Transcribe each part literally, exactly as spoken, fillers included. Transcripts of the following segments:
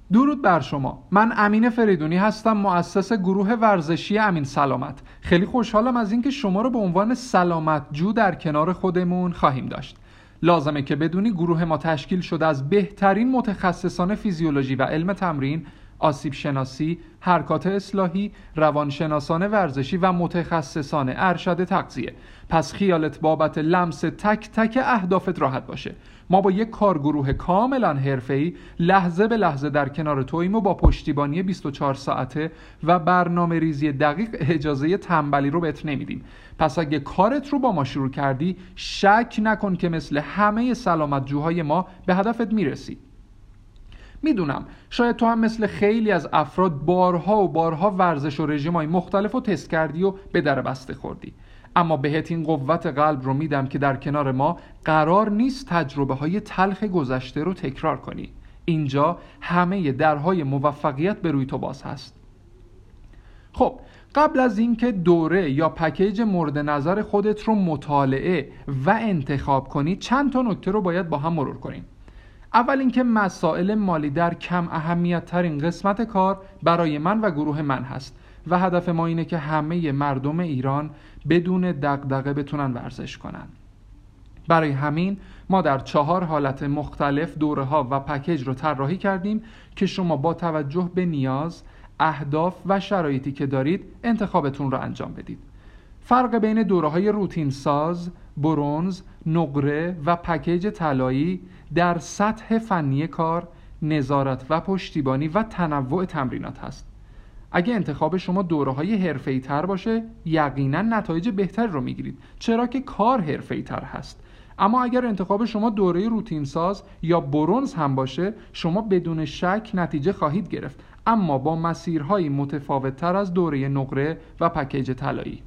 درود بر شما. من امین فریدونی هستم، مؤسس گروه ورزشی امین سلامت. خیلی خوشحالم از اینکه شما رو به عنوان سلامت جو در کنار خودمون خواهیم داشت. لازمه که بدونی گروه ما تشکیل شده از بهترین متخصصان فیزیولوژی و علم تمرین، آسیب شناسی، حرکات اصلاحی، روانشناسان ورزشی و متخصصان ارشد تغذیه. پس خیالت بابت لمس تک تک اهدافت راحت باشه. ما با یک کارگروه کاملا حرفه‌ای لحظه به لحظه در کنار توییم و با پشتیبانی بیست و چهار ساعته و برنامه ریزی دقیق اجازه تنبلی رو بهت نمیدیم. پس اگه کارت رو با ما شروع کردی، شک نکن که مثل همه سلامت جوهای ما به هدفت میرسی. میدونم شاید تو هم مثل خیلی از افراد بارها و بارها ورزش و رژیم‌های مختلف رو تست کردی و به در بسته خوردی، اما بهت این قوت قلب رو میدم که در کنار ما قرار نیست تجربه های تلخ گذشته رو تکرار کنی. اینجا همه درهای موفقیت به روی تو باز هست. خب قبل از اینکه دوره یا پکیج مورد نظر خودت رو مطالعه و انتخاب کنی، چند تا نکته رو باید با هم مرور کنیم. اول اینکه مسائل مالی در کم اهمیت ترین قسمت کار برای من و گروه من هست و هدف ما اینه که همه مردم ایران بدون دغدغه بتونن ورزش کنن. برای همین ما در چهار حالت مختلف دوره ها و پکیج رو طراحی کردیم که شما با توجه به نیاز، اهداف و شرایطی که دارید انتخابتون رو انجام بدید. فرق بین دوره های روتین ساز، برنز، نقره و پکیج طلایی در سطح فنی کار، نظارت و پشتیبانی و تنوع تمرینات هست. اگه انتخاب شما دوره‌های حرفه‌ای تر باشه، یقینا نتایج بهتری رو میگیرید، چرا که کار حرفه‌ای تر هست. اما اگر انتخاب شما دوره روتین ساز یا برنز هم باشه، شما بدون شک نتیجه خواهید گرفت، اما با مسیرهای متفاوت تر از دوره نقره و پکیج طلایی.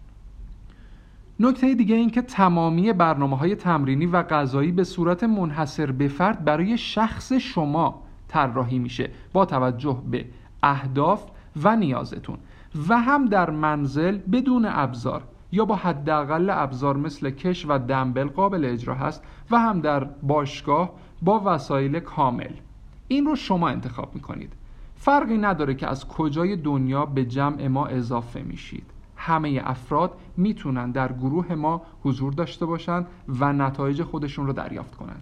نکته دیگه این که تمامی برنامه‌های تمرینی و غذایی به صورت منحصر به فرد برای شخص شما طراحی میشه با توجه به اهداف و نیازتون و هم در منزل بدون ابزار یا با حداقل ابزار مثل کش و دمبل قابل اجرا هست و هم در باشگاه با وسایل کامل. این رو شما انتخاب میکنید. فرقی نداره که از کجای دنیا به جمع ما اضافه میشید. همه افراد میتونن در گروه ما حضور داشته باشن و نتایج خودشون رو دریافت کنن.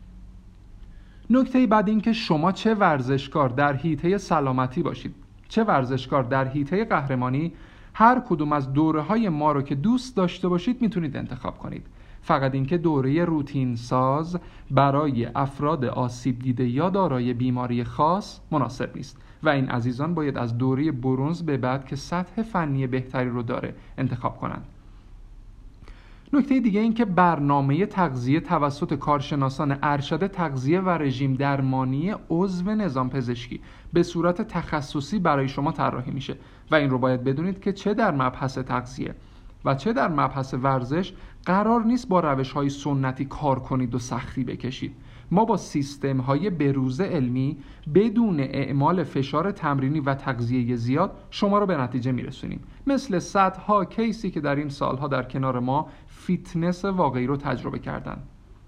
نکته بعد این که شما چه ورزشکار در حیطه سلامتی باشید، چه ورزشکار در حیطه قهرمانی، هر کدوم از دوره‌های ما رو که دوست داشته باشید میتونید انتخاب کنید. فقط اینکه دوره روتین ساز برای افراد آسیب دیده یا دارای بیماری خاص مناسب نیست و این عزیزان باید از دوره برنز به بعد که سطح فنی بهتری رو داره انتخاب کنند. نکته دیگه این که برنامه تغذیه توسط کارشناسان ارشد تغذیه و رژیم درمانی عضو نظام پزشکی به صورت تخصصی برای شما طراحی میشه و این رو باید بدونید که چه در مبحث تغذیه و چه در مبحث ورزش قرار نیست با روش‌های سنتی کار کنید و سختی بکشید. ما با سیستم‌های بروز علمی بدون اعمال فشار تمرینی و تغذیه زیاد شما رو به نتیجه میرسونیم، مثل صدها کیسی که در این سالها در کنار ما فیتنس واقعی رو تجربه کردن.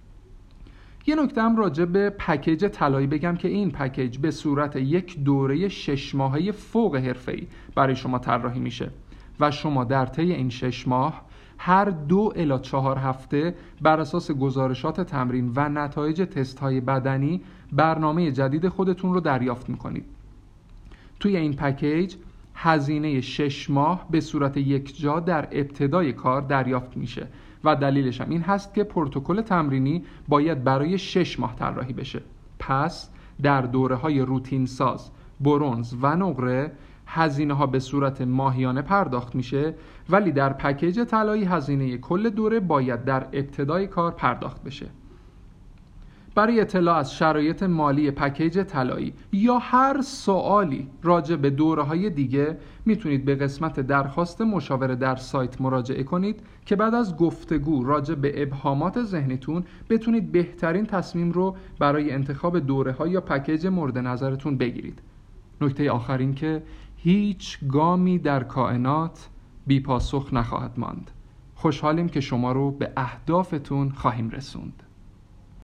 یه نکته هم راجع به پکیج طلایی بگم که این پکیج به صورت یک دوره شش ماهه فوق حرفه‌ای برای شما طراحی میشه و شما در طی این شش ماه هر دو الی چهار هفته بر اساس گزارشات تمرین و نتایج تست‌های بدنی برنامه جدید خودتون رو دریافت میکنید. توی این پکیج هزینه شش ماه به صورت یک جا در ابتدای کار دریافت میشه و دلیلش هم این هست که پروتکل تمرینی باید برای شش ماه طراحی بشه. پس در دوره‌های روتین ساز، برنز و نقره هزینه ها به صورت ماهیانه پرداخت میشه، ولی در پکیج طلایی هزینه کل دوره باید در ابتدای کار پرداخت بشه. برای اطلاع از شرایط مالی پکیج طلایی یا هر سوالی راجع به دوره‌های دیگه میتونید به قسمت درخواست مشاوره در سایت مراجعه کنید که بعد از گفتگو راجع به ابهامات ذهنیتون بتونید بهترین تصمیم رو برای انتخاب دوره‌ها یا پکیج مورد نظرتون بگیرید. نکته آخرین که هیچ گامی در کائنات بی پاسخ نخواهد ماند. خوشحالیم که شما رو به اهدافتون خواهیم رسوند.